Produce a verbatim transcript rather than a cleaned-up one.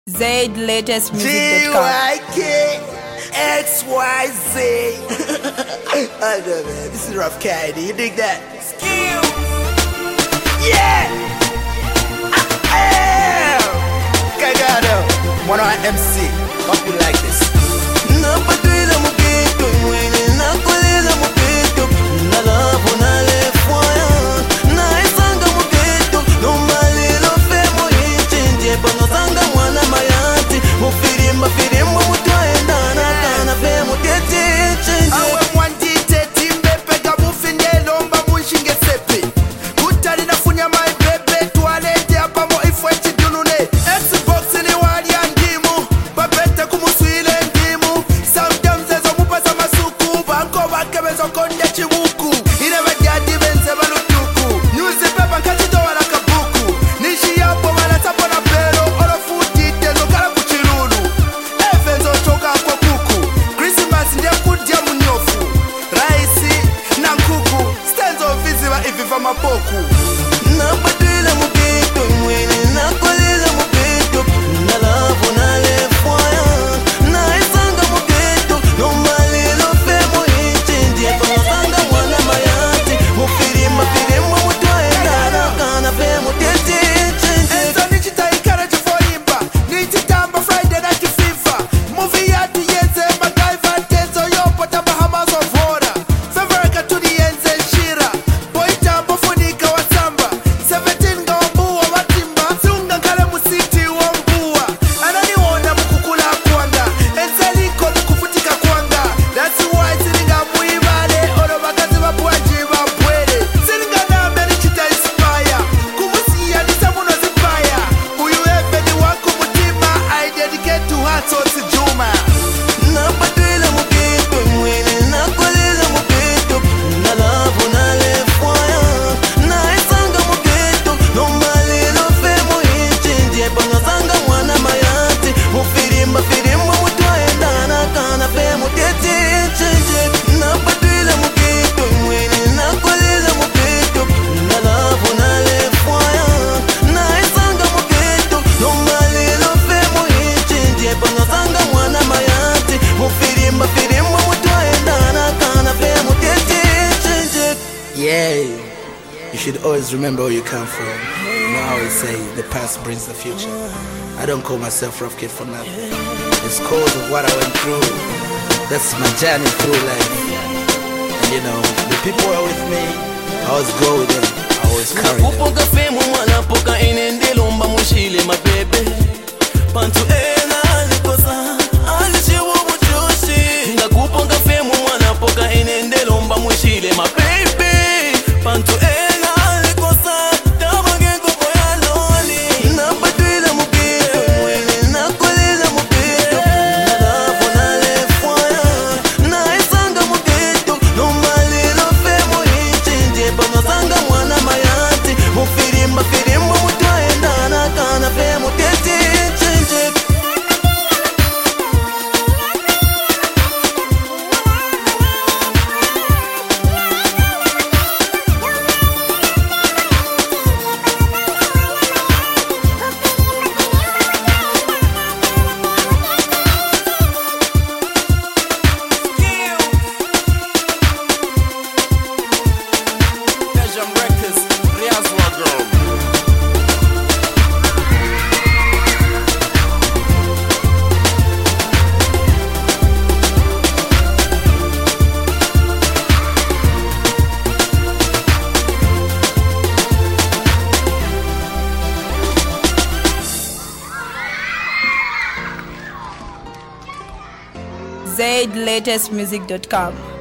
Zaid latest music dot com. G Y K X Y Z. I know, man. This is Rough Kennedy. You dig that? Skills. Yeah. I am. Cagado. One on M C. Hope you like this. Mapoku na badila mugeto mwene na koleza mugeto na lavo na lefoya na isanga mugeto no malilo femo inchendie kwa sanga mwana mayati mufiri mafiri mwa mutoenda na kana femo tete inchendie Enzo nichita ikaraji forimba nichitamba Friday night fever movie yatu yenze magaiva tenzo yopo taba Hamas of horror Favorika to the enze shira Yeah, you should always remember where you come from. You know, I always say the past brings the future. I don't call myself Rough Kid for nothing. It's cause of what I went through. That's my journey through life. And you know, the people who are with me, I always go with them. I always carry Zaid latest music dot com.